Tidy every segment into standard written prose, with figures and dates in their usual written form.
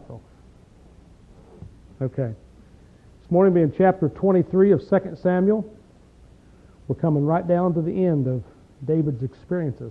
folks? Okay. This morning we'll be in chapter 23 of 2 Samuel. We're coming right down to the end of David's experiences.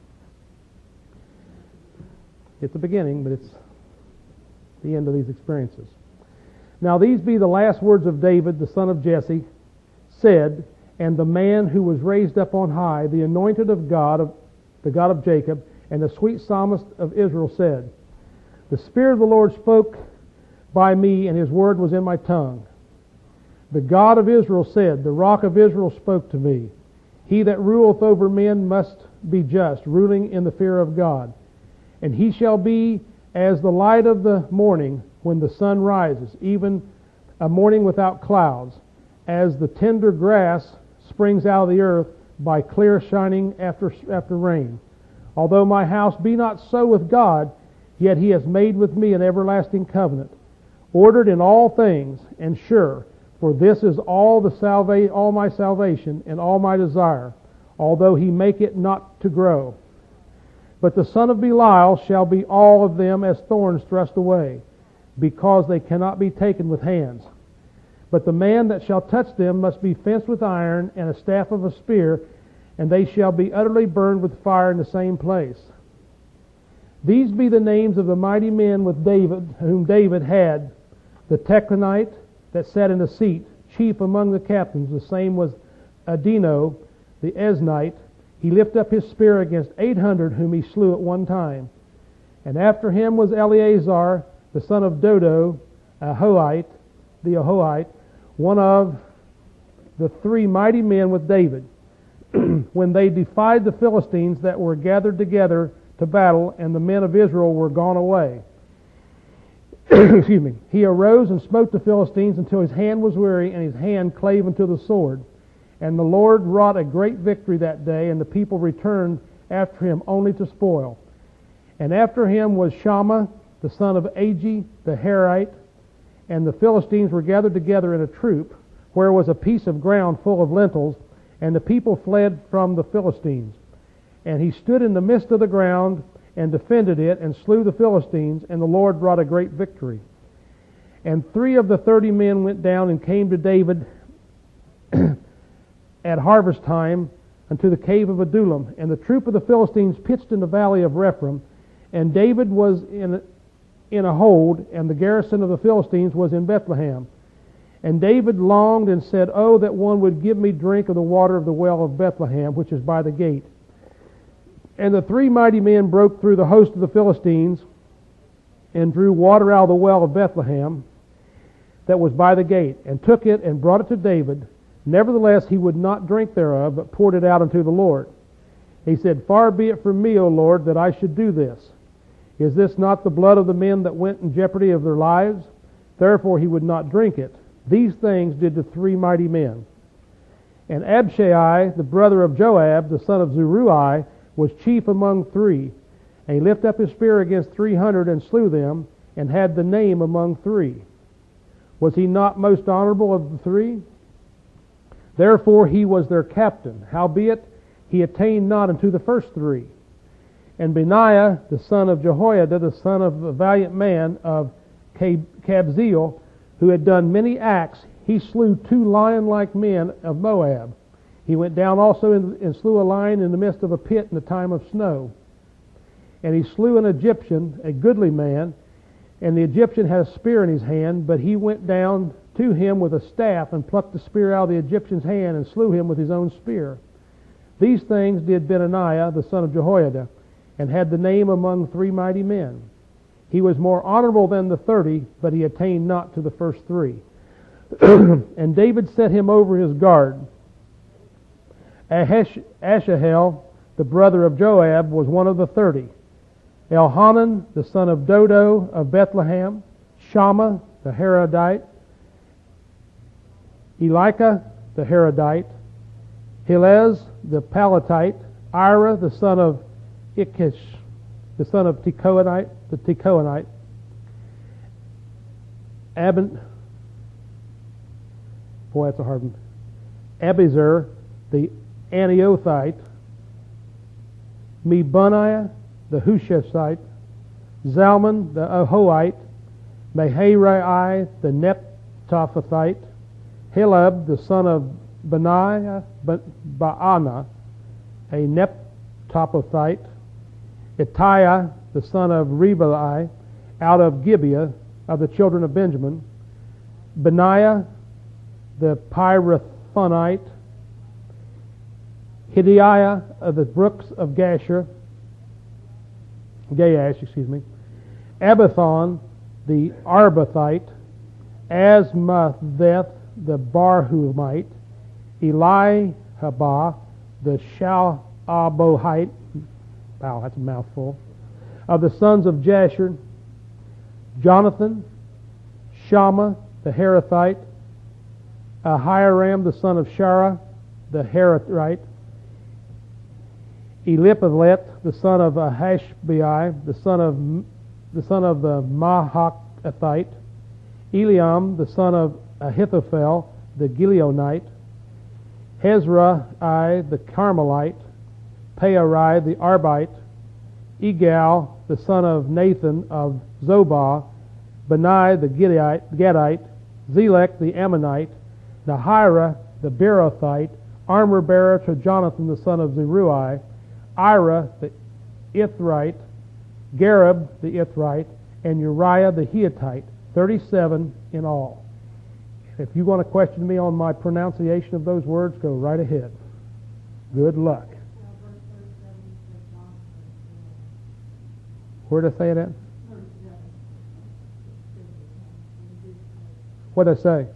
It's the beginning, but it's the end of these experiences. Now these be the last words of David, the son of Jesse, said, and the man who was raised up on high, the anointed of God, the God of Jacob, and the sweet psalmist of Israel said, the Spirit of the Lord spoke by me, and His word was in my tongue. The God of Israel said, the rock of Israel spoke to me. He that ruleth over men must be just, ruling in the fear of God. And he shall be as the light of the morning when the sun rises, even a morning without clouds, as the tender grass springs out of the earth by clear shining after rain. Although my house be not so with God, yet He has made with me an everlasting covenant, ordered in all things and sure. For this is all my salvation and all my desire, although He make it not to grow. But the son of Belial shall be all of them as thorns thrust away, because they cannot be taken with hands. But the man that shall touch them must be fenced with iron and a staff of a spear, and they shall be utterly burned with fire in the same place. These be the names of the mighty men with David, whom David had: the Tectonite that sat in the seat, chief among the captains. The same was Adino, the Eznite. He lifted up his spear against 800 whom he slew at one time. And after him was Eleazar, the son of Dodo, the Ahohite, one of the three mighty men with David, when they defied the Philistines that were gathered together to battle, and the men of Israel were gone away. Excuse me. He arose and smote the Philistines until his hand was weary, and his hand clave unto the sword. And the Lord wrought a great victory that day, and the people returned after him only to spoil. And after him was Shammah, the son of Agi, the Herite, and the Philistines were gathered together in a troop, where was a piece of ground full of lentils, and the people fled from the Philistines. And he stood in the midst of the ground, and defended it, and slew the Philistines, and the Lord wrought a great victory. And 3 of the 30 men went down and came to David at harvest time unto the cave of Adullam. And the troop of the Philistines pitched in the valley of Rephaim, and David was in a hold, and the garrison of the Philistines was in Bethlehem. And David longed and said, oh, that one would give me drink of the water of the well of Bethlehem, which is by the gate. And the 3 mighty men broke through the host of the Philistines, and drew water out of the well of Bethlehem that was by the gate, and took it and brought it to David. Nevertheless he would not drink thereof, but poured it out unto the Lord. He said, far be it from me, O Lord, that I should do this. Is this not the blood of the men that went in jeopardy of their lives? Therefore he would not drink it. These things did the 3 mighty men. And Abishai, the brother of Joab, the son of Zeruiah, was chief among 3. And he lifted up his spear against 300 and slew them, and had the name among 3. Was he not most honorable of the 3? Therefore he was their captain. Howbeit he attained not unto the first 3. And Benaiah, the son of Jehoiada, the son of a valiant man of Kabzeel, who had done many acts, he slew 2 lion-like men of Moab. He went down also and slew a lion in the midst of a pit in the time of snow. And he slew an Egyptian, a goodly man, and the Egyptian had a spear in his hand, but he went down to him with a staff and plucked the spear out of the Egyptian's hand and slew him with his own spear. These things did Benaiah, the son of Jehoiada, and had the name among 3 mighty men. He was more honorable than the 30, but he attained not to the first 3. And David set him over his guard. Asahel, the brother of Joab, was one of the 30. Elhanan, the son of Dodo of Bethlehem, Shammah, the Harodite, Elika, the Harodite, Helez, the Palatite, Ira, the son of Ikish, the son of Tekoanite, that's a hard one. Abiezer, the Aniothite, Mebuniah, the Hushashite, Zalman, the Ahohite, Meharai the Netophathite, Heleb the son of Baana, a Netophathite, Ittai the son of Ribai, out of Gibeah of the children of Benjamin, Benaiah the Pirathonite, Hidiah of the brooks of Gaash, Abathon the Arbathite, Asmatheth the Barhumite, Elihabah the Shalabohite, wow, that's a mouthful, of the sons of Jasher, Jonathan, Shammah the Herathite, Ahiram the son of Shara the Herathite, Eliphalet the son of Hashbai, the son of the Mahathite, Eliam the son of Ahithophel the Gileonite, Hezrai the Carmelite, Pearai the Arbite, Egal the son of Nathan of Zobah, Benai the Gadite, Zelek the Ammonite, Nahira the Beerothite, armor bearer to Jonathan the son of Zeruiah, Ira the Ithrite, Gareb the Ithrite, and Uriah the Hittite, 37 in all. If you want to question me on my pronunciation of those words, go right ahead. Good luck. Where did I say it at? What did I say?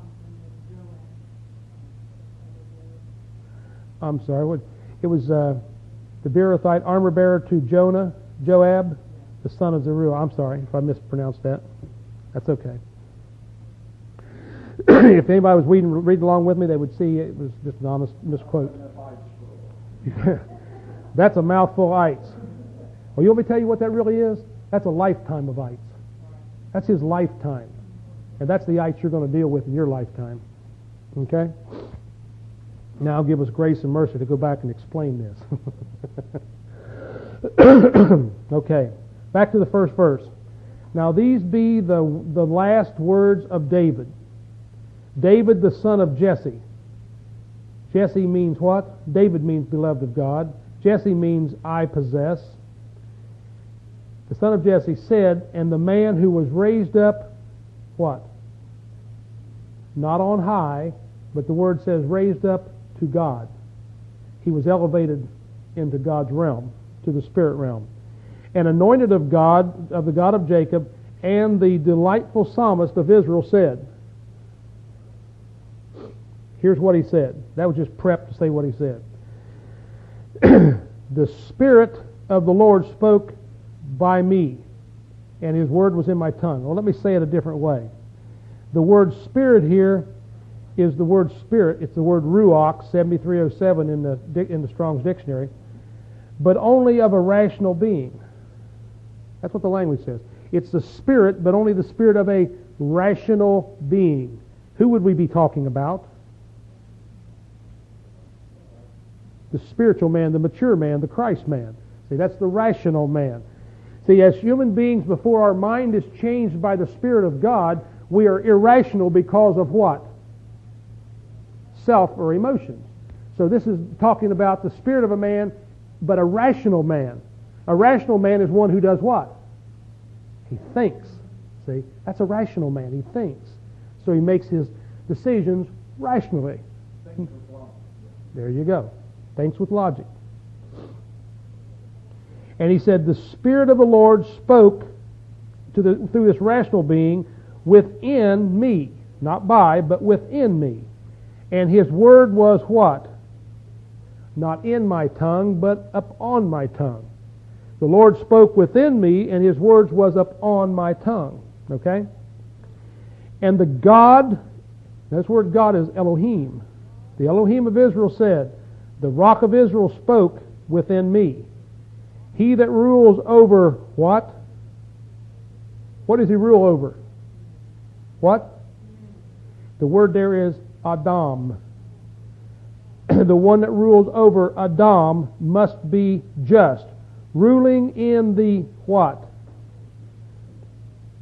I'm sorry. It was the Beerothite, armor bearer to Joab, the son of Zeruiah. I'm sorry if I mispronounced that. That's okay. If anybody was reading along with me, they would see it was just an honest misquote. That's a mouthful of ites. Well, you want me to tell you what that really is? That's a lifetime of ites. That's his lifetime. And that's the ites you're going to deal with in your lifetime. Okay? Now give us grace and mercy to go back and explain this. Okay. Back to the first verse. Now these be the last words of David. David the son of Jesse. Jesse means what? David means beloved of God. Jesse means I possess. The son of Jesse said, and the man who was raised up, what? Not on high, but the word says raised up to God. He was elevated into God's realm, to the spirit realm. And anointed of God, of the God of Jacob, and the delightful psalmist of Israel said. Here's what he said. That was just prep to say what he said. The Spirit of the Lord spoke by me, and His word was in my tongue. Well, let me say it a different way. The word Spirit here is the word Spirit. It's the word Ruach, 7307 in the Strong's Dictionary, but only of a rational being. That's what the language says. It's the Spirit, but only the Spirit of a rational being. Who would we be talking about? The spiritual man, the mature man, the Christ man. See, that's the rational man. See, as human beings, before our mind is changed by the Spirit of God, we are irrational because of what? Self or emotions. So this is talking about the spirit of a man, but a rational man. A rational man is one who does what? He thinks. See, that's a rational man. He thinks. So he makes his decisions rationally. There you go. Thinks with logic. And he said, the Spirit of the Lord spoke through this rational being within me. Not by, but within me. And His word was what? Not in my tongue, but upon my tongue. The Lord spoke within me, and His words was upon my tongue. Okay? And the God, this word God is Elohim. The Elohim of Israel said, the Rock of Israel spoke within me. He that rules over what? What does He rule over? What? The word there is Adam. The one that rules over Adam must be just. Ruling in the what?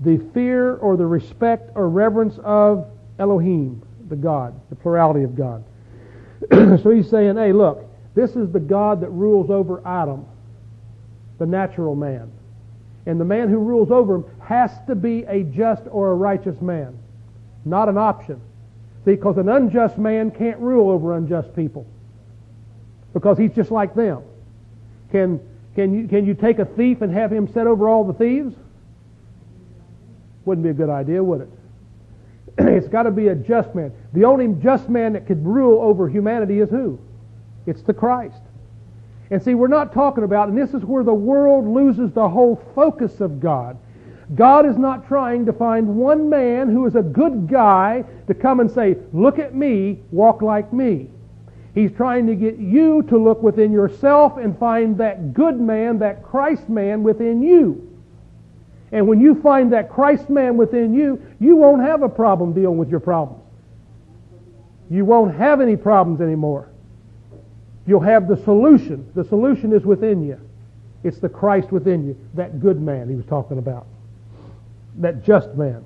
the fear or the respect or reverence of Elohim, the God, the plurality of God. So he's saying, hey, look, this is the God that rules over Adam, the natural man. And the man who rules over him has to be a just or a righteous man, not an option. See, because an unjust man can't rule over unjust people, because he's just like them. Can you take a thief and have him set over all the thieves? Wouldn't be a good idea, would it? It's got to be a just man. The only just man that could rule over humanity is who? It's the Christ. And see, we're not talking about, and this is where the world loses the whole focus of God. God is not trying to find one man who is a good guy to come and say, look at me, walk like me. He's trying to get you to look within yourself and find that good man, that Christ man within you. And when you find that Christ man within you, you won't have a problem dealing with your problems. You won't have any problems anymore. You'll have the solution. The solution is within you. It's the Christ within you, that good man he was talking about, that just man.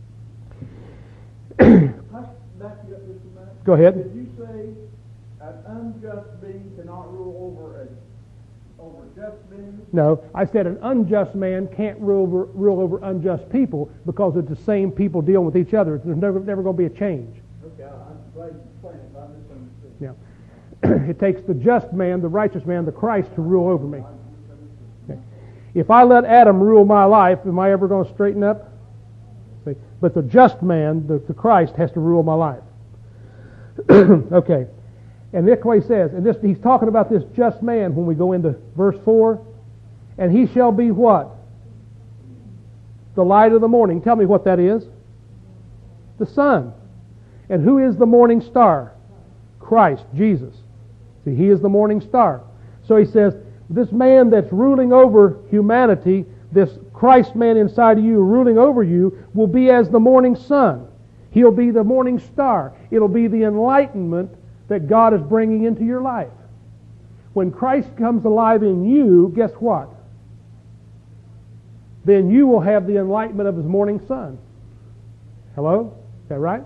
Back you up just a minute. Go ahead. Did you say an unjust being cannot rule over just beings? No, I said an unjust man can't rule over unjust people, because it's the same people dealing with each other. There's never going to be a change. Okay, I'm glad you explained it, but I misunderstood. Yeah. It takes the just man, the righteous man, the Christ to rule over me. Okay. If I let Adam rule my life, am I ever going to straighten up? See? But the just man, the Christ, has to rule my life. Okay. And look what he says. And he's talking about this just man when we go into verse 4. And he shall be what? The light of the morning. Tell me what that is. The sun. And who is the morning star? Christ, Jesus. See, he is the morning star. So he says, this man that's ruling over humanity, this Christ man inside of you ruling over you, will be as the morning sun. He'll be the morning star. It'll be the enlightenment that God is bringing into your life. When Christ comes alive in you, guess what? Then you will have the enlightenment of his morning sun. Hello? Is that right?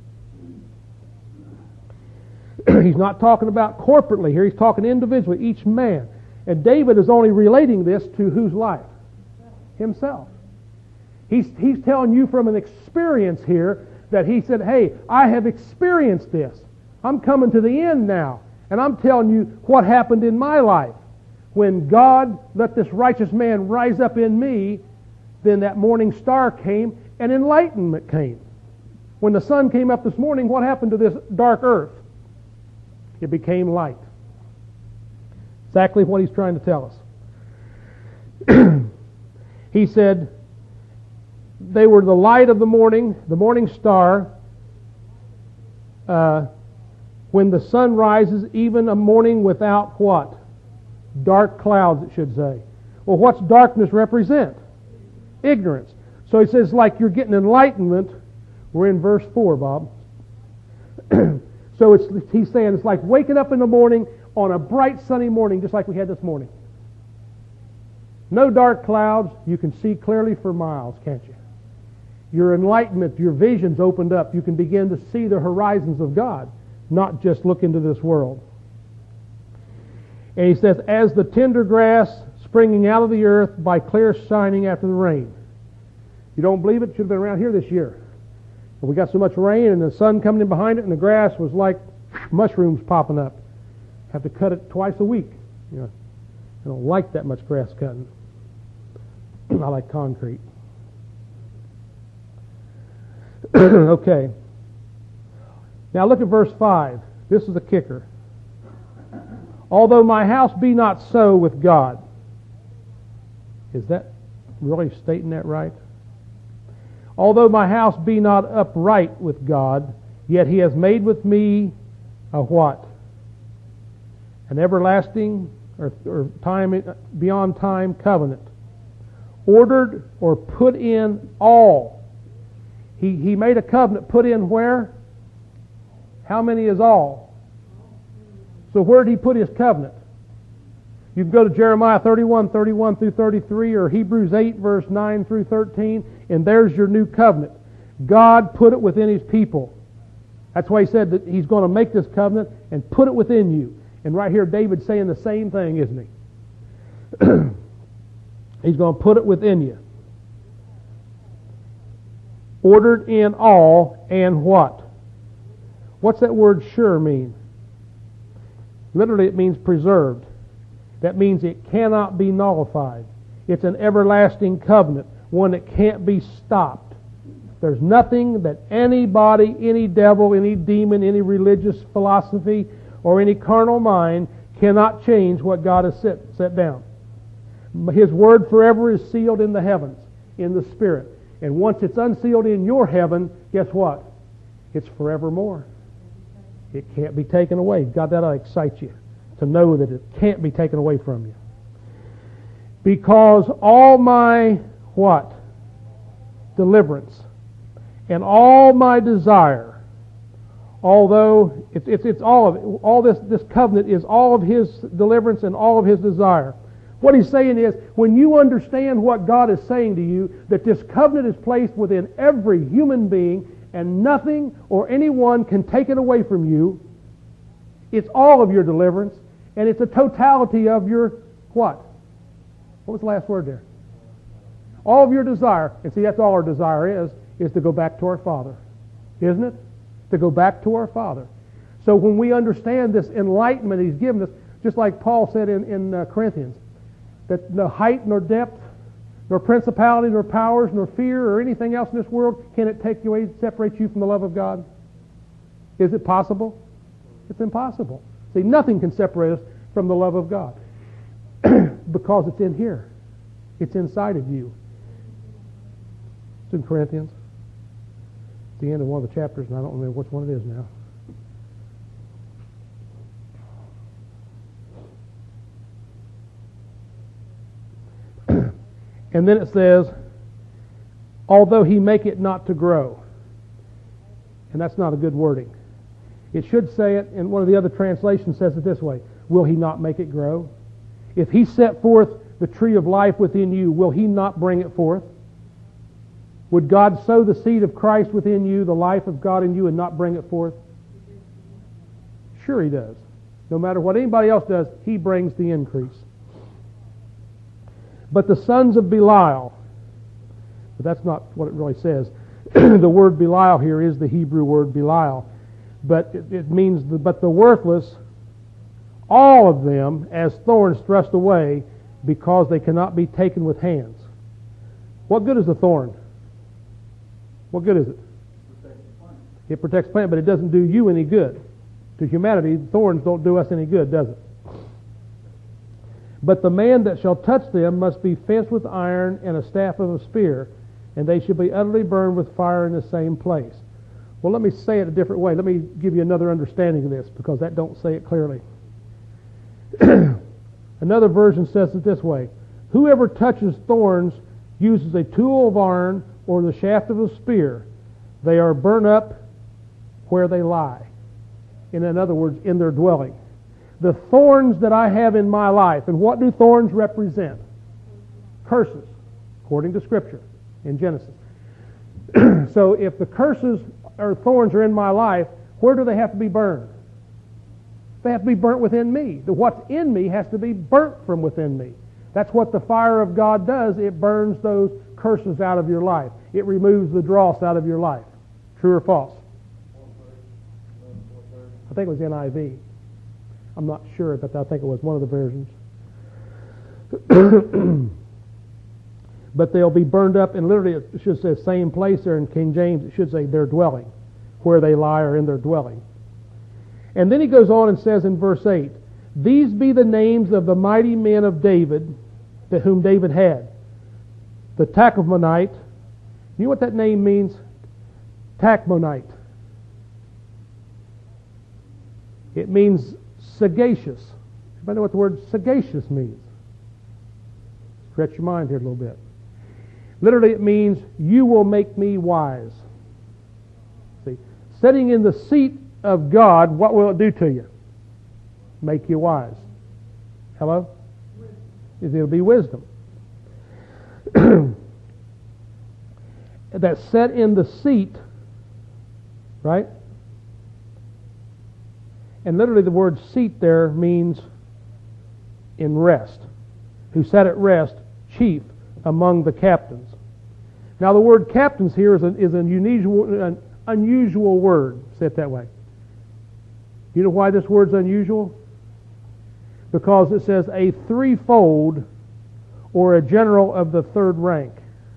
He's not talking about corporately here. He's talking individually, each man. And David is only relating this to whose life? Himself. He's telling you from an experience here that he said, hey, I have experienced this. I'm coming to the end now. And I'm telling you what happened in my life. When God let this righteous man rise up in me, then that morning star came and enlightenment came. When the sun came up this morning, what happened to this dark earth? It became light. Exactly what he's trying to tell us. He said, they were the light of the morning star. When the sun rises, even a morning without what? Dark clouds, it should say. Well, what's darkness represent? Ignorance. So he says, like you're getting enlightenment. We're in verse 4, Bob. So he's saying it's like waking up in the morning on a bright sunny morning, just like we had this morning. No dark clouds. You can see clearly for miles, can't you? Your enlightenment, your vision's opened up. You can begin to see the horizons of God, not just look into this world. And he says, as the tender grass springing out of the earth by clear shining after the rain. You don't believe it? Should have been around here this year. But we got so much rain and the sun coming in behind it, and the grass was like mushrooms popping up. Have to cut it twice a week. You know, I don't like that much grass cutting. I like concrete. Okay. Now look at verse 5. This is the kicker. Although my house be not so with God. Is that really stating that right? Although my house be not upright with God, yet he has made with me a what? An everlasting or time beyond time covenant. Ordered or put in all. He made a covenant put in where? How many is all? So where did he put his covenant? You can go to Jeremiah 31 through 33, or Hebrews 8, verse 9 through 13, and there's your new covenant. God put it within His people. That's why He said that He's going to make this covenant and put it within you. And right here, David's saying the same thing, isn't he? He's going to put it within you. Ordered in all, and what? What's that word sure mean? Literally, it means preserved. That means it cannot be nullified. It's an everlasting covenant, one that can't be stopped. There's nothing that anybody, any devil, any demon, any religious philosophy, or any carnal mind cannot change what God has set down. His word forever is sealed in the heavens, in the Spirit. And once it's unsealed in your heaven, guess what? It's forevermore. It can't be taken away. God, that'll excite you to know that it can't be taken away from you. Because all my, what? Deliverance. And all my desire, although it's all of it, all this covenant is all of His deliverance and all of His desire. What He's saying is, when you understand what God is saying to you, that this covenant is placed within every human being, and nothing or anyone can take it away from you, it's all of your deliverance, and it's a totality of your what? What was the last word there? All of your desire. And see, that's all our desire is to go back to our Father. Isn't it? To go back to our Father. So when we understand this enlightenment He's given us, just like Paul said in Corinthians, that no height nor depth, nor principality, nor powers, nor fear, or anything else in this world, can it take you away, separate you from the love of God? Is it possible? It's impossible. See, nothing can separate us from the love of God because it's in here. It's inside of you. It's in Corinthians. It's the end of one of the chapters, and I don't remember which one it is now. And then it says, although He make it not to grow. And that's not a good wording. It should say it, and one of the other translations says it this way, will He not make it grow? If He set forth the tree of life within you, will He not bring it forth? Would God sow the seed of Christ within you, the life of God in you, and not bring it forth? Sure He does. No matter what anybody else does, He brings the increase. But the sons of Belial, but that's not what it really says. The word Belial here is the Hebrew word Belial. But it means, but the worthless, all of them as thorns thrust away because they cannot be taken with hands. What good is a thorn? What good is it? It protects the plant, but it doesn't do you any good. To humanity, thorns don't do us any good, does it? But the man that shall touch them must be fenced with iron and a staff of a spear, and they shall be utterly burned with fire in the same place. Well, let me say it a different way. Let me give you another understanding of this, because that don't say it clearly. Another version says it this way. Whoever touches thorns uses a tool of iron or the shaft of a spear. They are burned up where they lie. In other words, in their dwelling. The thorns that I have in my life, and what do thorns represent? Curses, according to Scripture in Genesis. So if the curses or thorns are in my life, where do they have to be burned? They have to be burnt within me. What's in me has to be burnt from within me. That's what the fire of God does. It burns those curses out of your life. It removes the dross out of your life. True or false? I think it was NIV. I'm not sure, but I think it was one of the versions. But they'll be burned up, and literally it should say same place there in King James. It should say their dwelling, where they lie or in their dwelling. And then he goes on and says in verse 8, these be the names of the mighty men of David, that whom David had. The Tachmonite. You know what that name means? Tachmonite. It means sagacious. Anybody know what the word sagacious means? Stretch your mind here a little bit. Literally it means, you will make me wise. See, sitting in the seat of God, what will it do to you? Make you wise. Hello? It'll be wisdom. That sat in the seat, right? And literally the word seat there means in rest. Who sat at rest, chief among the captains. Now the word captains here is an unusual word. Say it that way. You know why this word's unusual? Because it says a threefold or a general of the third rank.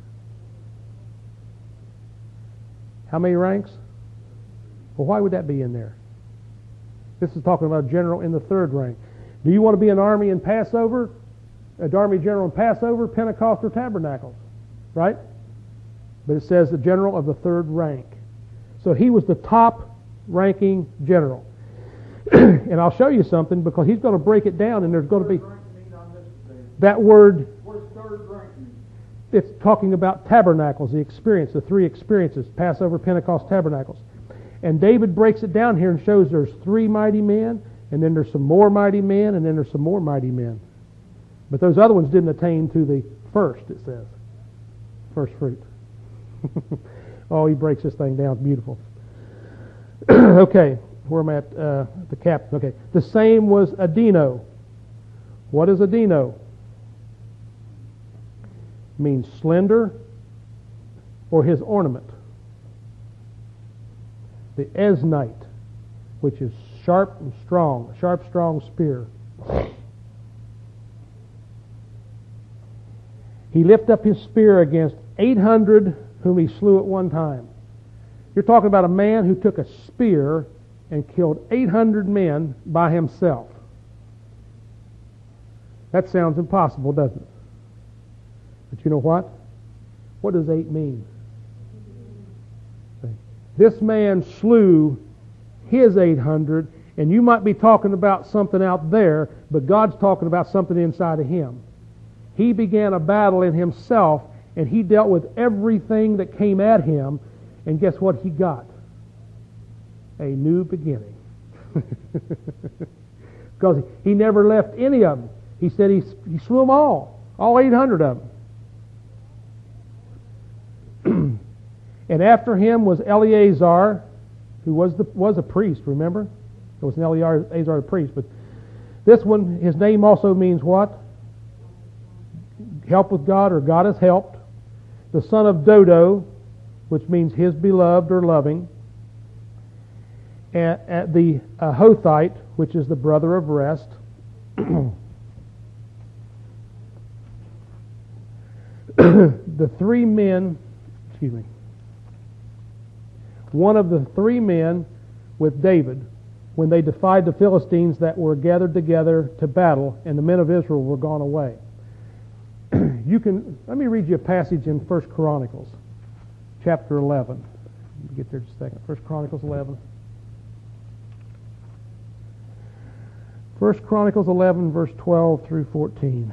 How many ranks? Well, why would that be in there? This is talking about a general in the third rank. Do you want to be an army in Passover? An army general in Passover, Pentecost, or Tabernacles? Right? But it says the general of the third rank. So he was the top ranking general. And I'll show you something because he's going to break it down and there's going to be that word. What's third rank mean? It's talking about tabernacles, the experience, the three experiences, Passover, Pentecost, Tabernacles. And David breaks it down here and shows there's 3 mighty men, and then there's some more mighty men, and then there's some more mighty men. But those other ones didn't attain to the first, it says. First fruit. Oh, he breaks this thing down. It's beautiful. Okay, where am I at? The captain. Okay. The same was Adino. What is Adino? Means slender or his ornament. The Esnite, which is sharp and strong, a sharp, strong spear. He lifted up his spear against 800 whom he slew at one time. You're talking about a man who took a spear and killed 800 men by himself. That sounds impossible, doesn't it? But you know what? What does 8 mean? This man slew his 800, and you might be talking about something out there, but God's talking about something inside of him. He began a battle in himself, and he dealt with everything that came at him, and guess what he got? A new beginning. Because he never left any of them. He said he slew them all 800 of them. And after him was Eleazar, who was a priest, remember? It was an Eleazar the priest. But this one, his name also means what? Help with God, or God has helped. The son of Dodo, which means his beloved or loving. And the Hothite, which is the brother of rest. The 3 men, excuse me. One of the 3 men with David, when they defied the Philistines that were gathered together to battle, and the men of Israel were gone away. Let me read you a passage in 1 Chronicles, chapter 11. Let me get there just a second. 1 Chronicles 11. 1 Chronicles 11, verse 12 through 14.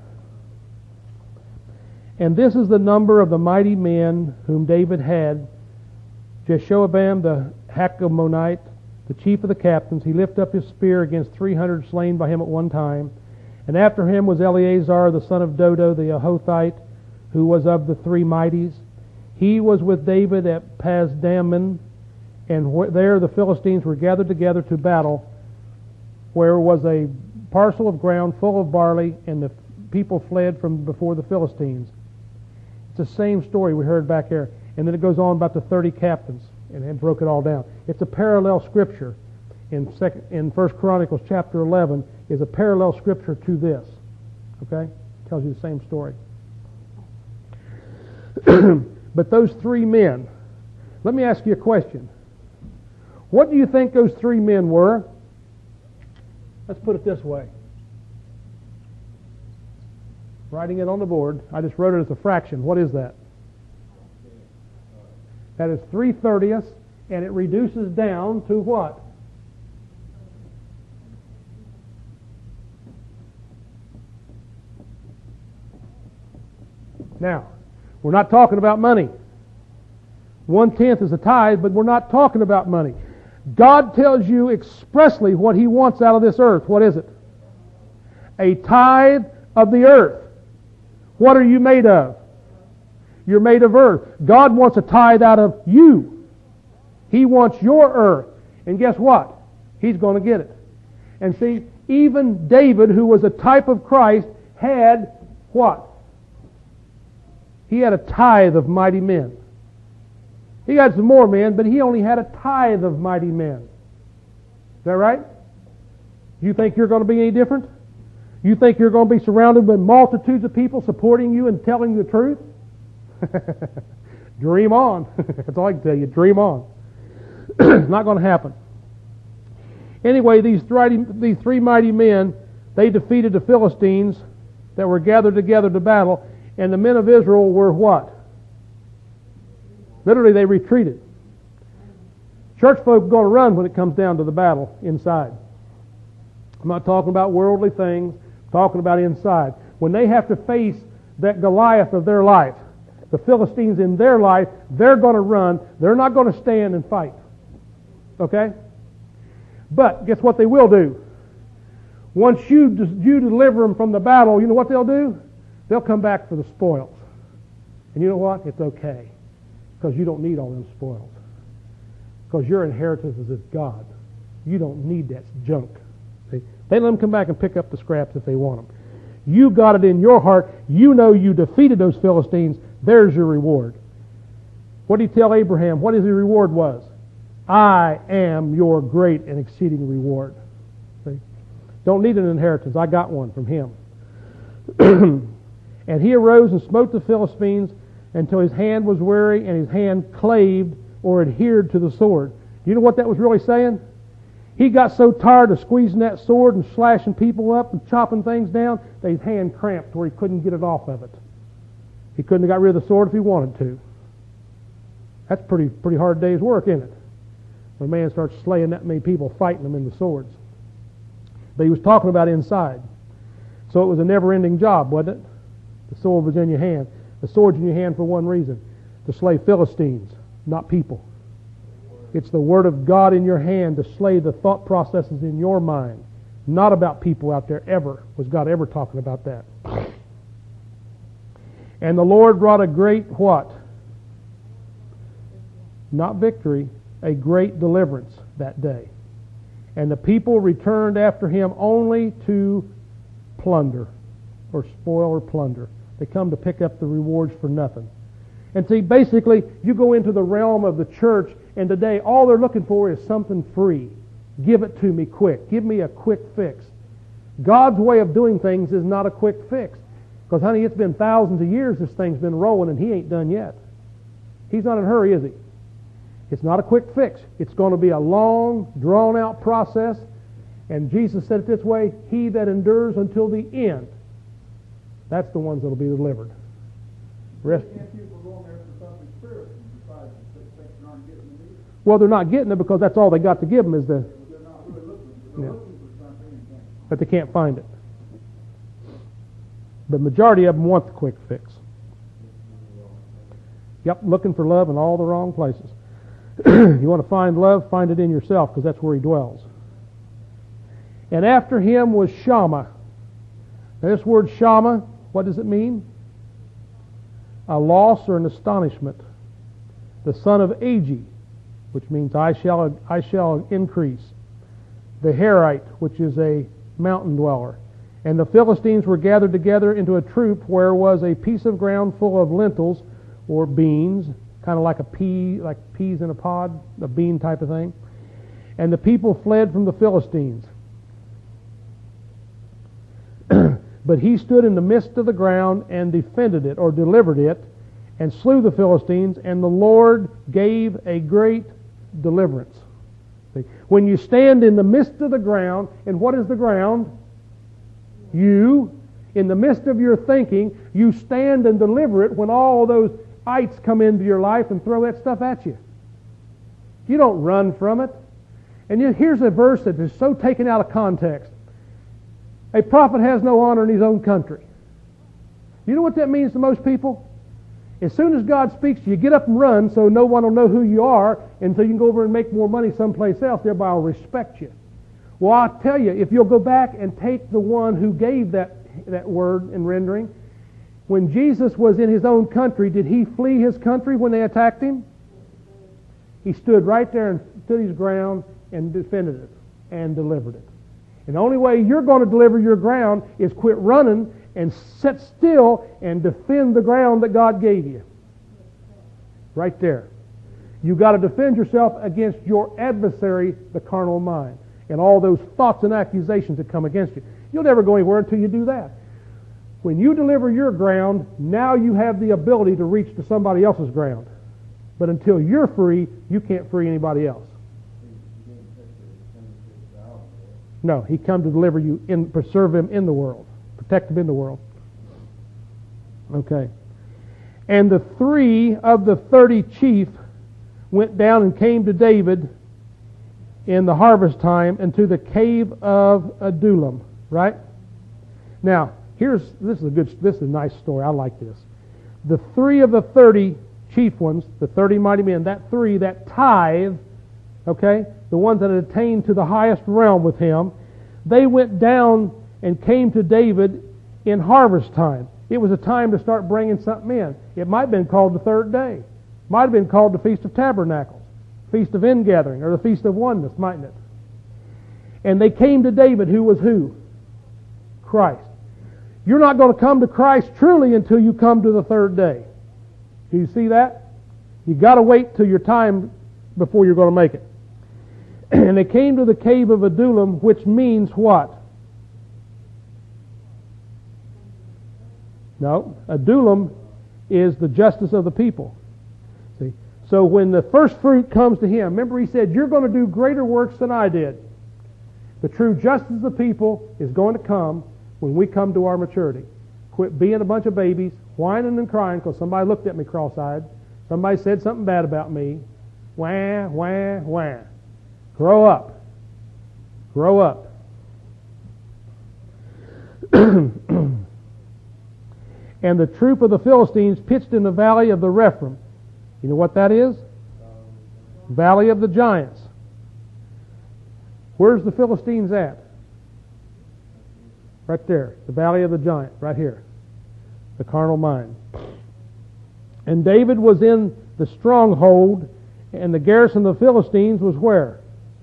And this is the number of the mighty men whom David had. Jeshoabam the Hachmonite, the chief of the captains, he lifted up his spear against 300 slain by him at one time. And after him was Eleazar the son of Dodo the Ahothite, who was of the 3 mighties. He was with David at Pasdammim, and there the Philistines were gathered together to battle, where was a parcel of ground full of barley, and the people fled from before the Philistines. It's the same story we heard back there. And then it goes on about the 30 captains, and it broke it all down. It's a parallel scripture. In 1 Chronicles chapter 11 is a parallel scripture to this. Okay? Tells you the same story. But those 3 men, let me ask you a question. What do you think those 3 men were? Let's put it this way. Writing it on the board, I just wrote it as a fraction. What is that? That is 3/30, and it reduces down to what? Now, we're not talking about money. 1/10 is a tithe, but we're not talking about money. God tells you expressly what He wants out of this earth. What is it? A tithe of the earth. What are you made of? You're made of earth. God wants a tithe out of you. He wants your earth. And guess what? He's going to get it. And see, even David, who was a type of Christ, had what? He had a tithe of mighty men. He had some more men, but he only had a tithe of mighty men. Is that right? You think you're going to be any different? You think you're going to be surrounded by multitudes of people supporting you and telling you the truth? Dream on. That's all I can tell you. Dream on. It's not going to happen. Anyway, these three mighty men, they defeated the Philistines that were gathered together to battle, and the men of Israel were what? Literally, they retreated. Church folk are going to run when it comes down to the battle inside. I'm not talking about worldly things. I'm talking about inside. When they have to face that Goliath of their life, the Philistines in their life, they're going to run. They're not going to stand and fight. Okay? But guess what they will do? Once you deliver them from the battle, you know what they'll do? They'll come back for the spoils. And you know what? It's okay. Because you don't need all them spoils. Because your inheritance is of God. You don't need that junk. See? They let them come back and pick up the scraps if they want them. You got it in your heart. You know you defeated those Philistines. There's your reward. What did he tell Abraham? What his reward was? I am your great and exceeding reward. See? Don't need an inheritance. I got one from him. And he arose and smote the Philistines until his hand was weary and his hand claved or adhered to the sword. You know what that was really saying? He got so tired of squeezing that sword and slashing people up and chopping things down that his hand cramped where he couldn't get it off of it. He couldn't have got rid of the sword if he wanted to. That's pretty hard day's work, isn't it? When a man starts slaying that many people, fighting them in the swords. But he was talking about inside. So it was a never-ending job, wasn't it? The sword was in your hand. The sword's in your hand for one reason. To slay Philistines, not people. It's the Word of God in your hand to slay the thought processes in your mind. Not about people out there ever. Was God ever talking about that? And the Lord brought a great what? Not victory, a great deliverance that day. And the people returned after him only to plunder, or spoil or plunder. They come to pick up the rewards for nothing. And see, basically, you go into the realm of the church, and today all they're looking for is something free. Give it to me quick. Give me a quick fix. God's way of doing things is not a quick fix. Because, honey, it's been thousands of years this thing's been rolling, and he ain't done yet. He's not in a hurry, is he? It's not a quick fix. It's going to be a long, drawn-out process. And Jesus said it this way, he that endures until the end, that's the ones that will be delivered. Rest. Well, they're not getting it because that's all they got to give them is the... Yeah. But they can't find it. The majority of them want the quick fix. Yep, looking for love in all the wrong places. You want to find love, find it in yourself because that's where he dwells. And after him was Shammah. Now, this word Shammah, what does it mean? A loss or an astonishment. The son of Agi, which means I shall increase. The Herite, which is a mountain dweller. And the Philistines were gathered together into a troop where was a piece of ground full of lentils or beans, kind of like a pea, like peas in a pod, a bean type of thing. And the people fled from the Philistines. But he stood in the midst of the ground and defended it, or delivered it, and slew the Philistines, and the Lord gave a great deliverance. See? When you stand in the midst of the ground, and what is the ground? You. In the midst of your thinking, you stand and deliver it when all those ites come into your life and throw that stuff at you. You don't run from it. And yet here's a verse that is so taken out of context. A prophet has no honor in his own country. You know what that means to most people? As soon as God speaks to you, get up and run so no one will know who you are until you can go over and make more money someplace else. Everybody will respect you. Well, I tell you, if you'll go back and take the one who gave that that word in rendering. When Jesus was in his own country, did he flee his country when they attacked him? He stood right there and stood his ground and defended it and delivered it. And the only way you're going to deliver your ground is quit running and sit still and defend the ground that God gave you. Right there. You've got to defend yourself against your adversary, the carnal mind, and all those thoughts and accusations that come against you. You'll never go anywhere until you do that. When you deliver your ground, now you have the ability to reach to somebody else's ground. But until you're free, you can't free anybody else. No, he come to deliver you, preserve him in the world, protect him in the world. Okay. And the 3 of the 30 chief went down and came to David in the harvest time into the cave of Adullam. Right? Now, this is a nice story. I like this. The 3 of the 30 chief ones, the 30 mighty men, that tithe, okay, the ones that had attained to the highest realm with him, they went down and came to David in harvest time. It was a time to start bringing something in. It might have been called the third day. Might have been called the Feast of Tabernacles, Feast of Ingathering, or the Feast of Oneness, mightn't it? And they came to David, who was who? Christ. You're not going to come to Christ truly until you come to the third day. Do you see that? You've got to wait till your time before you're going to make it. And they came to the cave of Adullam, which means what? No, Adullam is the justice of the people. See? So when the first fruit comes to him, remember he said, you're going to do greater works than I did. The true justice of the people is going to come when we come to our maturity. Quit being a bunch of babies, whining and crying because somebody looked at me cross-eyed. Somebody said something bad about me. Wah, wah, wah. Grow up. Grow up. And the troop of the Philistines pitched in the valley of the Rephaim. You know what that is? Valley of the giants. Where's the Philistines at? Right there. The valley of the giant. Right here. The carnal mind. And David was in the stronghold, and the garrison of the Philistines was where?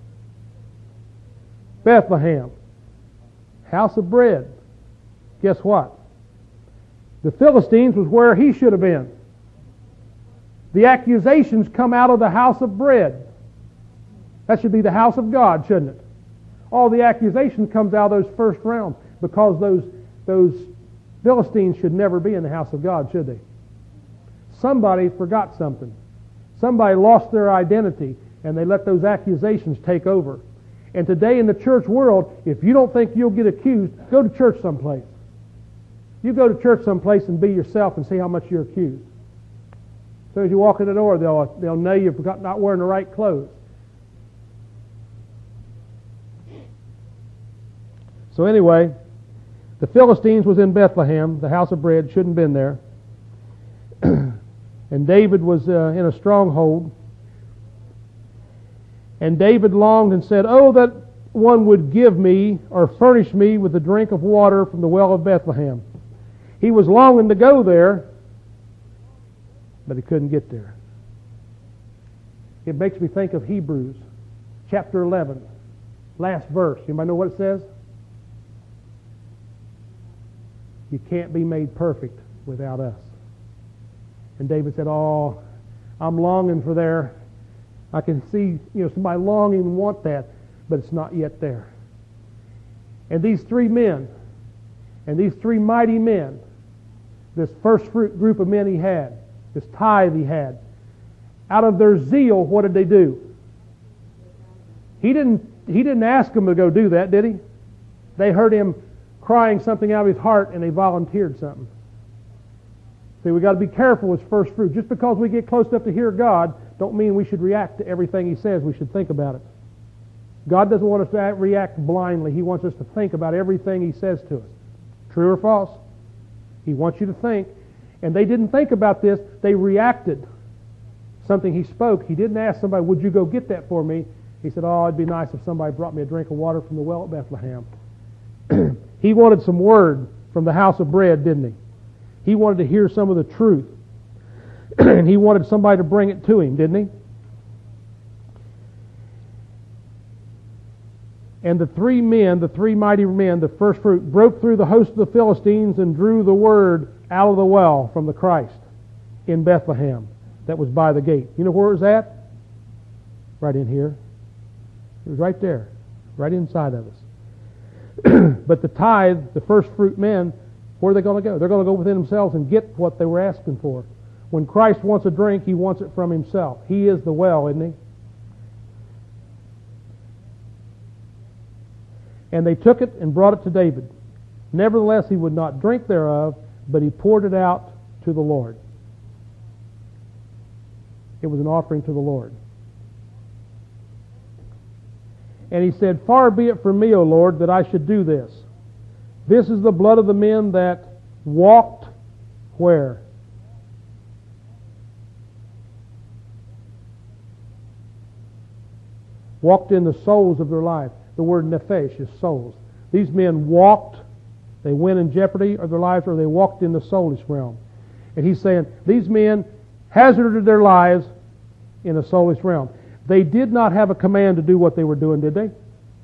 Bethlehem. House of bread. Guess what? The Philistines was where he should have been. The accusations come out of the house of bread. That should be the house of God, shouldn't it? All the accusation comes out of those first realms because those Philistines should never be in the house of God, should they? Somebody forgot something. Somebody lost their identity and they let those accusations take over. And today in the church world, if you don't think you'll get accused, go to church someplace. You go to church someplace and be yourself and see how much you're accused. As soon as you walk in the door, they'll know you've not wearing the right clothes. So anyway, the Philistines was in Bethlehem. The house of bread shouldn't have been there. And David was in a stronghold. And David longed and said, oh, that one would give me or furnish me with a drink of water from the well of Bethlehem. He was longing to go there, but he couldn't get there. It makes me think of Hebrews chapter 11, last verse. Anybody know what it says? You can't be made perfect without us. And David said, oh, I'm longing for there. I can see, somebody longing and want that, but it's not yet there. And these 3 men, and these 3 mighty men, this first fruit group of men he had, this tithe he had, out of their zeal, what did they do? He didn't ask them to go do that, did he? They heard him crying something out of his heart and they volunteered something. See, we've got to be careful with first fruit. Just because we get close enough to hear God, don't mean we should react to everything he says. We should think about it. God doesn't want us to react blindly. He wants us to think about everything he says to us. True or false? He wants you to think. And they didn't think about this. They reacted. Something he spoke. He didn't ask somebody, would you go get that for me? He said, oh, it'd be nice if somebody brought me a drink of water from the well at Bethlehem. He wanted some word from the house of bread, didn't he? He wanted to hear some of the truth. And he wanted somebody to bring it to him, didn't he? And the three mighty men, the first fruit, broke through the host of the Philistines and drew the word out of the well from the Christ in Bethlehem that was by the gate. You know where it was at? Right in here. It was right there, right inside of us. But the tithe, the first fruit men, where are they going to go? They're going to go within themselves and get what they were asking for. When Christ wants a drink, He wants it from Himself. He is the well, isn't He? And they took it and brought it to David. Nevertheless, he would not drink thereof, but he poured it out to the Lord. It was an offering to the Lord. And he said, Far be it from me, O Lord, that I should do this. This is the blood of the men that walked where? Walked in the souls of their life. The word nephesh is souls. These men walked, they went in jeopardy of their lives, or they walked in the soulish realm. And he's saying, these men hazarded their lives in a soulish realm. They did not have a command to do what they were doing, did they?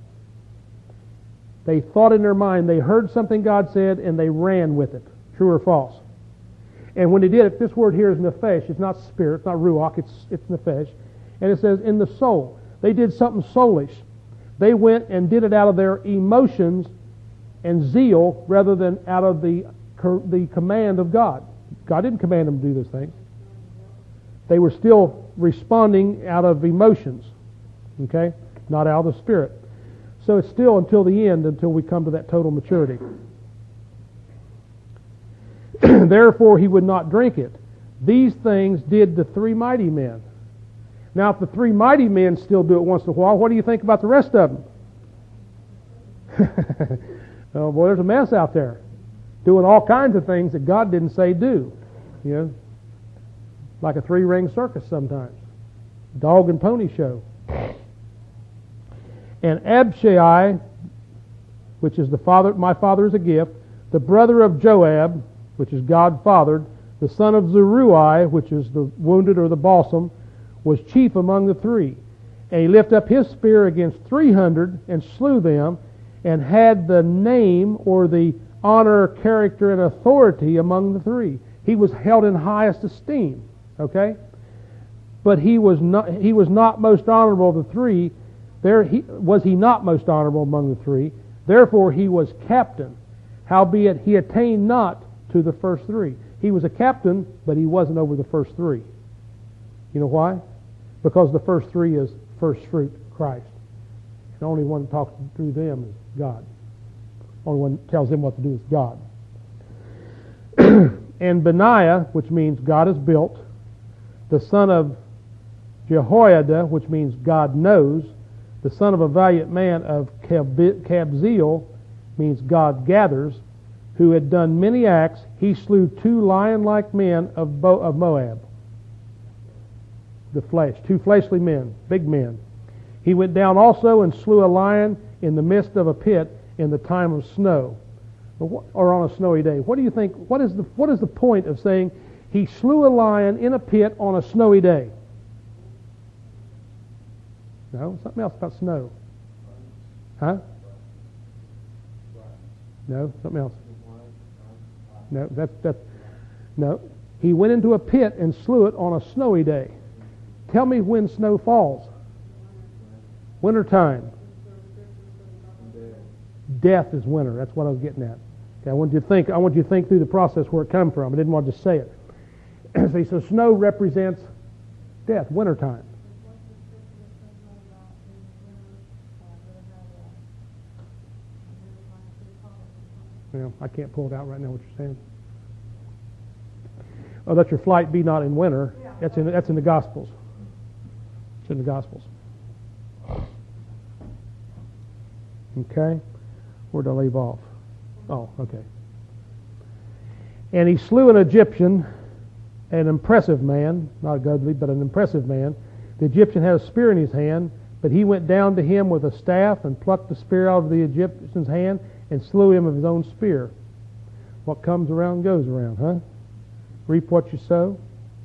They thought in their mind, they heard something God said, and they ran with it. True or false? And when they did it, this word here is nephesh. It's not spirit, it's not ruach, it's nephesh. And it says, in the soul. They did something soulish. They went and did it out of their emotions and zeal rather than out of the command of God. God didn't command them to do those things. They were still responding out of emotions, okay? Not out of the Spirit. So it's still until the end, until we come to that total maturity. Therefore he would not drink it. These things did the three mighty men. Now, if the three mighty men still do it once in a while, what do you think about the rest of them? Oh boy, there's a mess out there, doing all kinds of things that God didn't say do. You know, like a three-ring circus sometimes, dog and pony show. And Abishai, which is my father is a gift, the brother of Joab, which is God fathered, the son of Zeruiah, which is the wounded or the balsam, was chief among the three. And he lifted up his spear against 300 and slew them, and had the name or the honor, character, and authority among the three. He was held in highest esteem. Okay? But he was not most honorable of the three. Was he not most honorable among the three? Therefore he was captain. Howbeit he attained not to the first three. He was a captain, but he wasn't over the first three. You know why? Because the first three is first fruit, Christ. And the only one that talks through them is God. Only one that tells them what to do is God. And Benaiah, which means God is built, the son of Jehoiada, which means God knows, the son of a valiant man of Kabzeel, means God gathers, who had done many acts, he slew 2 lion-like men of Moab. The flesh, 2 fleshly men, big men. He went down also and slew a lion in the midst of a pit in the time of snow, or on a snowy day. What do you think? What is the point of saying he slew a lion in a pit on a snowy day? No, something else about snow. Huh? No, something else. No, no. He went into a pit and slew it on a snowy day. Tell me when snow falls. Wintertime. Death is winter. That's what I was getting at. Okay, I want you to think through the process where it came from. I didn't want to just say it. See, so snow represents death, wintertime. Well, I can't pull it out right now what you're saying. Oh, that your flight be not in winter. Yeah. That's in the Gospels. It's in the Gospels. Okay. Where did I leave off? Oh, okay. And he slew an Egyptian, an impressive man, not a godly, but an impressive man. The Egyptian had a spear in his hand, but he went down to him with a staff and plucked the spear out of the Egyptian's hand and slew him with his own spear. What comes around goes around, huh? Reap what you sow.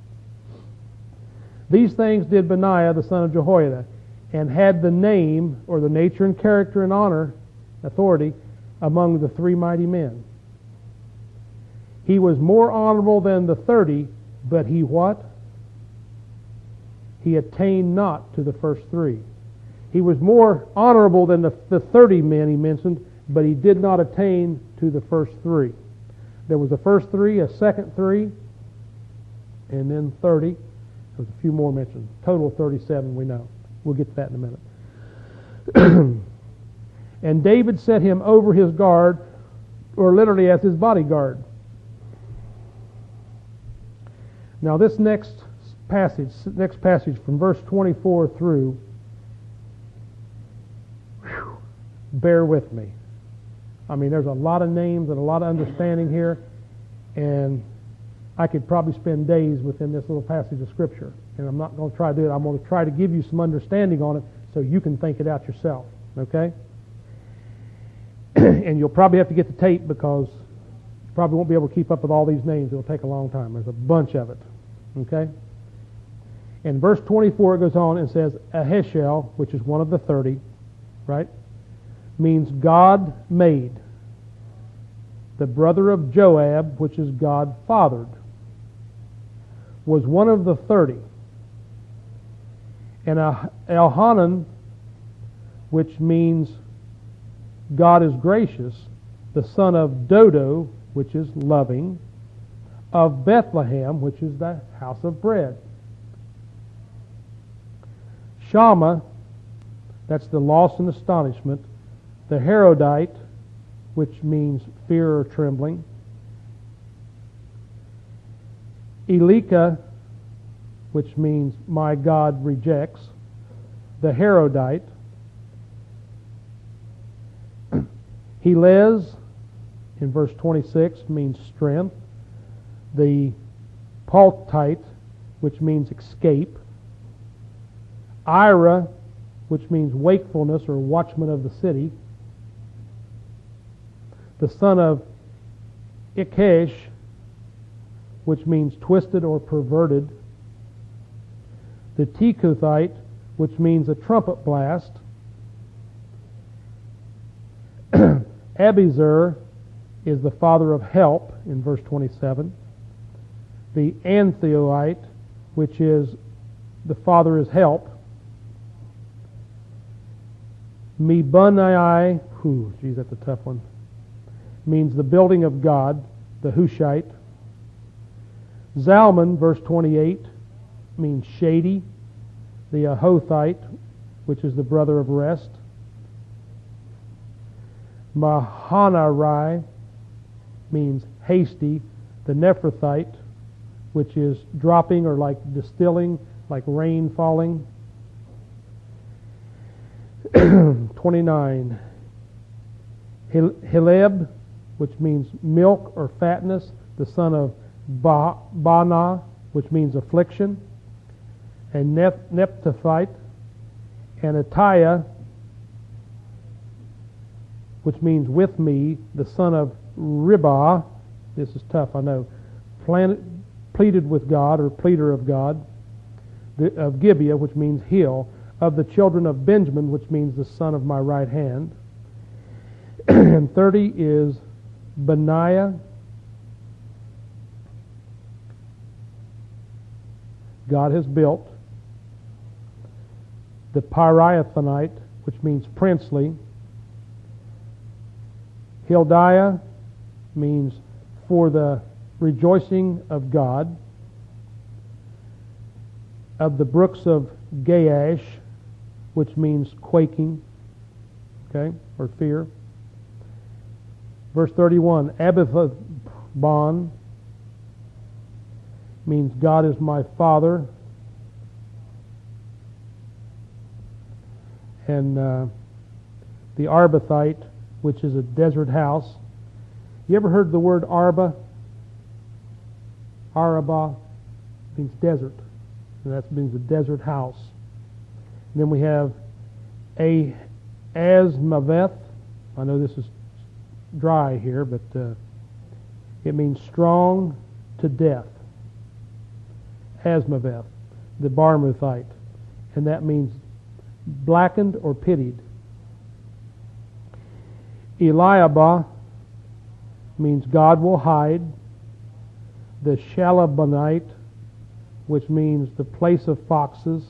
These things did Benaiah the son of Jehoiada, and had the name, or the nature and character and honor, authority, among the 3 mighty men. He was more honorable than the 30, but he what? He attained not to the first 3. He was more honorable than the 30 men he mentioned, but he did not attain to the first 3. There was a first 3, a second 3, and then 30. There's a few more mentioned. Total of 37 we know. We'll get to that in a minute. And David set him over his guard, or literally as his bodyguard. Now this next passage from verse 24 through, bear with me. I mean, there's a lot of names and a lot of understanding here, and I could probably spend days within this little passage of Scripture, and I'm not going to try to do it. I'm going to try to give you some understanding on it so you can think it out yourself, okay? And you'll probably have to get the tape because you probably won't be able to keep up with all these names. It'll take a long time. There's a bunch of it, okay? In verse 24 it goes on and says, Ahishel, which is one of the 30, right, means God made. The brother of Joab, which is God fathered, was one of the 30. And Elhanan, which means God is gracious, the son of Dodo, which is loving, of Bethlehem, which is the house of bread. Shammah, that's the loss and astonishment. The Harodite, which means fear or trembling. Elika, which means my God rejects. The Harodite. Helez, in verse 26, means strength. The Paltite, which means escape. Ira, which means wakefulness or watchman of the city. The son of Ikesh, which means twisted or perverted. The Tekuthite, which means a trumpet blast. Abiezer is the father of help in verse 27. The Anthioite, which is the father is help. Mebunai, geez, that's a tough one, means the building of God, the Hushite. Zalman, verse 28, means shady. The Ahothite, which is the brother of rest. Mahanarai means hasty. The Nephrathite, which is dropping or like distilling, like rain falling. 29. Heleb, which means milk or fatness, the son of Bana, which means affliction. And Neptathite. And Attiah, which means with me, the son of Ribah. This is tough, I know. Pleaded with God, or pleader of God. Of Gibeah, which means hill. Of the children of Benjamin, which means the son of my right hand. And 30 is Benaiah. God has built. The Pirathonite, which means princely. Hildiah means for the rejoicing of God. Of the brooks of Gaash, which means quaking, okay, or fear. Verse 31, Abithabon means God is my father. And the Arbathite, which is a desert house. You ever heard the word Arba? Araba means desert. And that means a desert house. And then we have Azmaveth. I know this is dry here, but It means strong to death. Asmaveth, the Barmuthite, and that means blackened or pitied. Eliabah means God will hide. The Shalabonite, which means the place of foxes.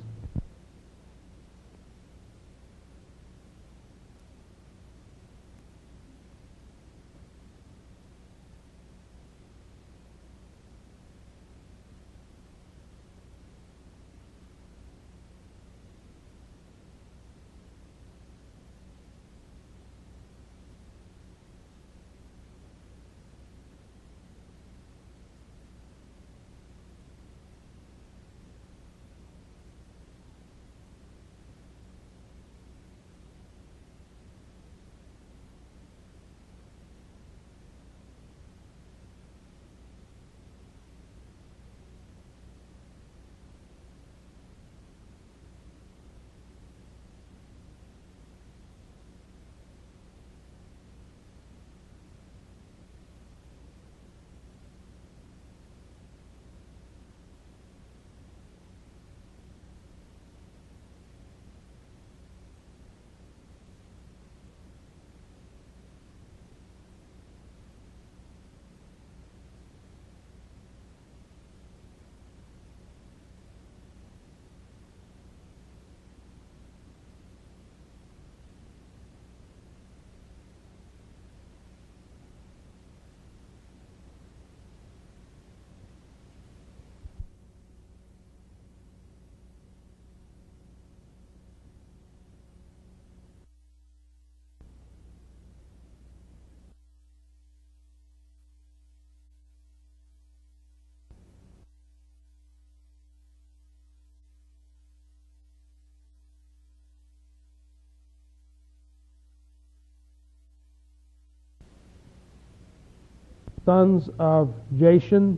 Sons of Jashan,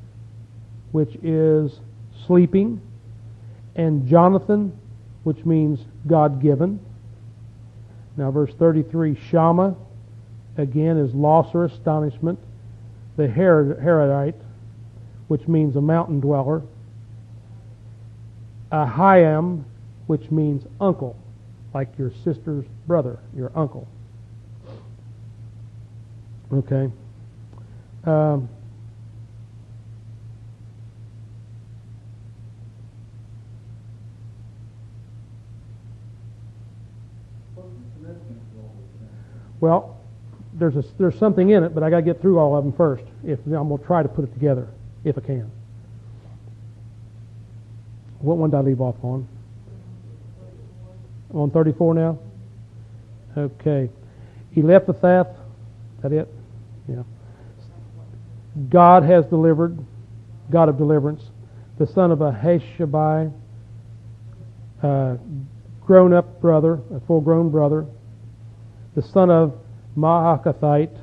which is sleeping, and Jonathan, which means God-given. Now verse 33, Shammah, again, is loss or astonishment. The Herodite, which means a mountain dweller. Ahiam, which means uncle, like your sister's brother, your uncle. Okay. Well, there's something in it, but I got to get through all of them first. I'm going to try to put it together, if I can. What one did I leave off on? On 34 now? Okay. Elephathath, is that it? Yeah. God has delivered, God of deliverance. The son of Aheshabai, grown-up brother, a full-grown brother. The son of Maakathite,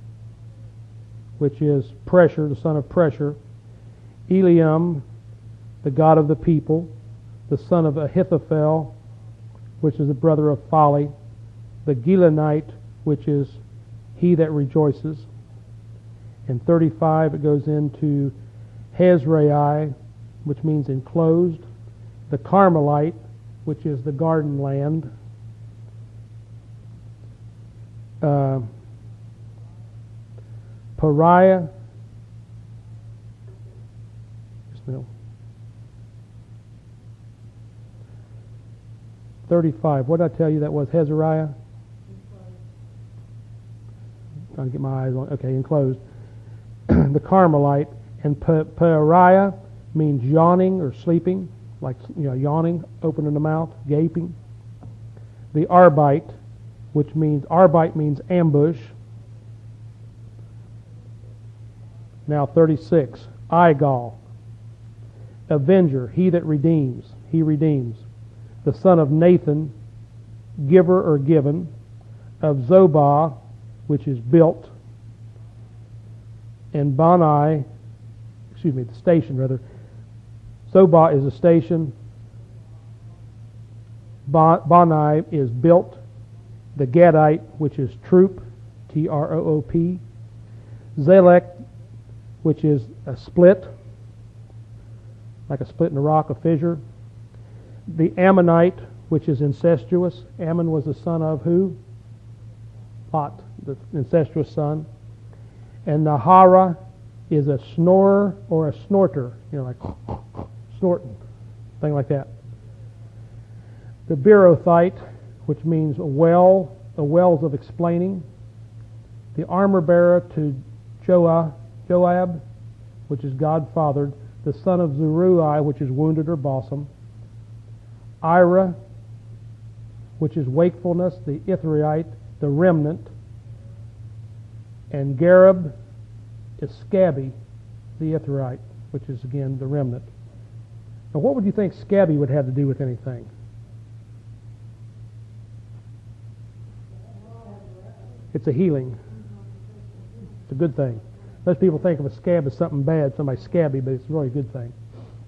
which is pressure, the son of pressure. Eliam, the god of the people. The son of Ahithophel, which is the brother of folly. The Gilonite, which is he that rejoices. In 35, it goes into Hezrai, which means enclosed. The Carmelite, which is the garden land. Pariah. Just a minute. 35. What did I tell you that was Hezariah? Trying to get my eyes on. Okay, enclosed. The Carmelite, and Pariah means yawning or sleeping, like yawning, opening the mouth, gaping. The Arbite, which means ambush. Now 36. Igal, avenger, he that redeems, he redeems. The son of Nathan, giver or given. Of Zobah, which is built. And the station rather. Zobah is a station. Bani is built. The Gadite, which is troop, Troop. Zelek which is a split, like a split in a rock, a fissure. The Ammonite, which is incestuous. Ammon was the son of who? Lot, the incestuous son. And Nahara is a snorer or a snorter, like snorting, thing like that. The Beerothite, which means a well, the wells of explaining. The armor bearer to Joab, which is God-fathered. The son of Zeruiah, which is wounded or balsam. Ira, which is wakefulness. The Ithraite, the remnant. And Gareb is scabby, the Ithraite, which is again the remnant. Now, what would you think scabby would have to do with anything? It's a healing. It's a good thing. Most people think of a scab as something bad, somebody scabby, but it's really a good thing.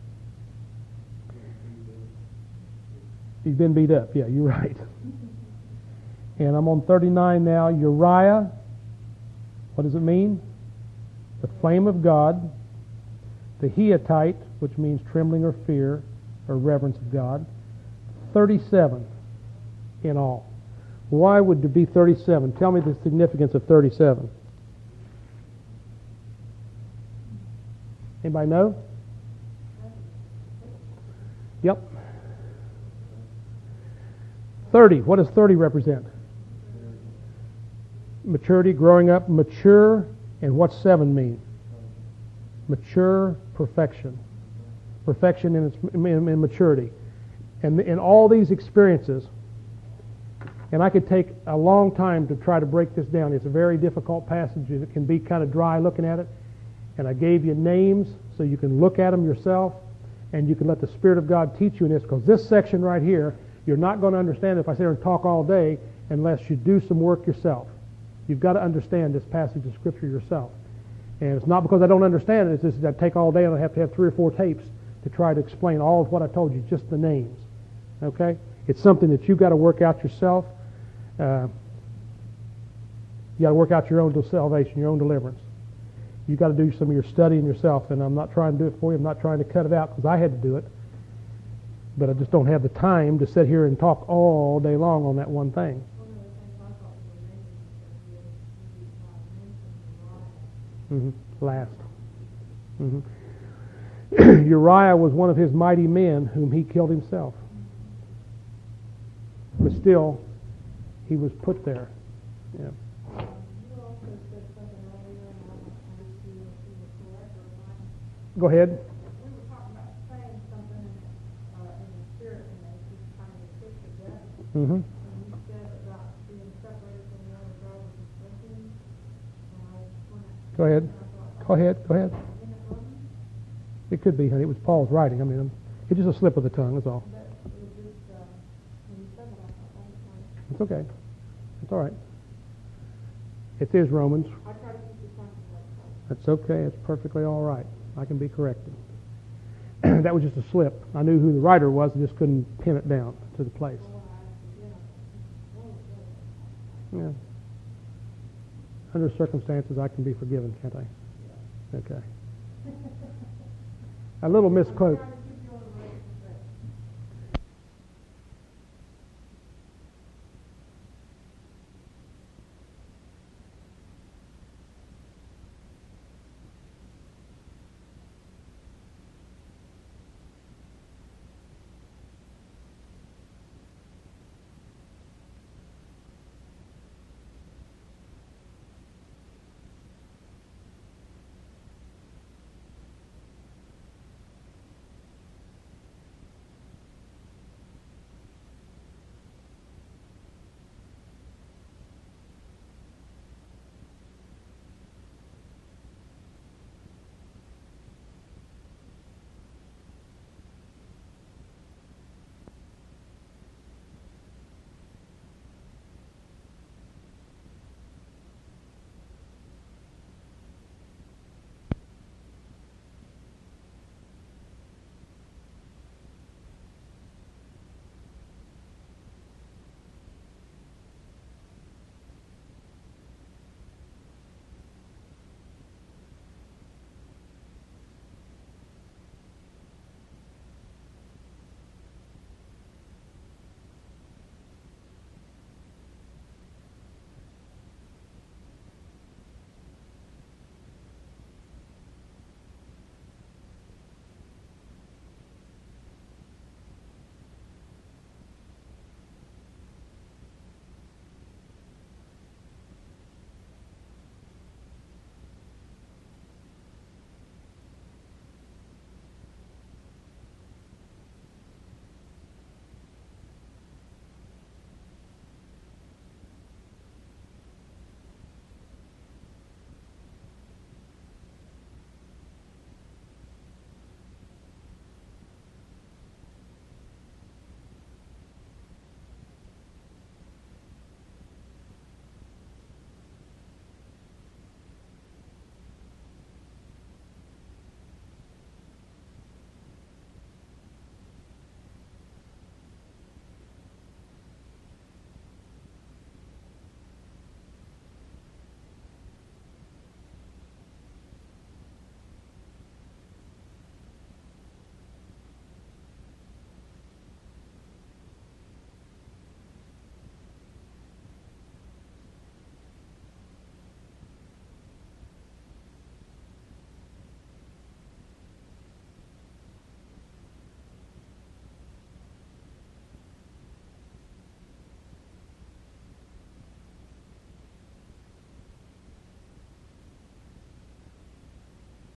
He's been beat up. Yeah, you're right. And I'm on 39 now. Uriah. What does it mean? The flame of God. The Hittite, which means trembling or fear or reverence of God. 37 in all. Why would there be 37? Tell me the significance of 37. Anybody know? Yep. 30. What does 30 represent? Maturity, growing up, mature, and what's 7 mean? Mature, perfection. Perfection in maturity. And in all these experiences, and I could take a long time to try to break this down. It's a very difficult passage. It can be kind of dry looking at it. And I gave you names so you can look at them yourself, and you can let the Spirit of God teach you in this, because this section right here, you're not going to understand if I sit here and talk all day unless you do some work yourself. You've got to understand this passage of Scripture yourself. And it's not because I don't understand it, it's just that I take all day and I have to have 3 or 4 tapes to try to explain all of what I told you, just the names. Okay? It's something that you've got to work out yourself. You got to work out your own salvation, your own deliverance. You've got to do some of your studying yourself, and I'm not trying to do it for you. I'm not trying to cut it out because I had to do it. But I just don't have the time to sit here and talk all day long on that one thing. Last. Uriah was one of his mighty men whom he killed himself. But still, he was put there. Yeah. Go ahead. We were talking about saying something in the spirit and they just kind of fit together. Mm-hmm. And you said about being separated from the other brothers and sisters. And I just want to... Go ahead. Go ahead. Go ahead. It could be, honey. It was Paul's writing. I mean, it's just a slip of the tongue, that's all. But it was just, when you said that, I thought that was funny. It's okay. It's all right. It is Romans. I try to keep the tongue like that. That's okay. It's perfectly all right. I can be corrected. That was just a slip. I knew who the writer was, I just couldn't pin it down to the place. Yeah. Under circumstances, I can be forgiven, can't I? Okay. A little misquote.